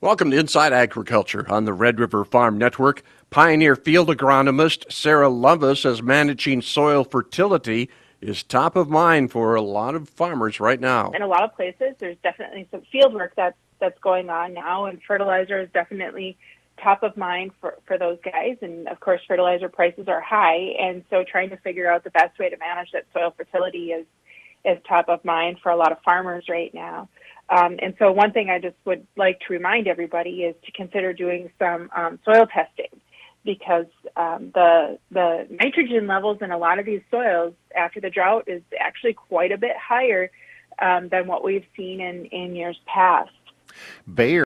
Welcome to Inside Agriculture on the Red River Farm Network. Pioneer field agronomist Sarah Lovis says managing soil fertility is top of mind for a lot of farmers right now. In a lot of places, there's definitely some field work that's going on now, and fertilizer is definitely top of mind for those guys. And of course, fertilizer prices are high, and so trying to figure out the best way to manage that soil fertility is top of mind for a lot of farmers right now. And so one thing I just would like to remind everybody is to consider doing some soil testing, because the nitrogen levels in a lot of these soils after the drought is actually quite a bit higher than what we've seen in years past. Bayer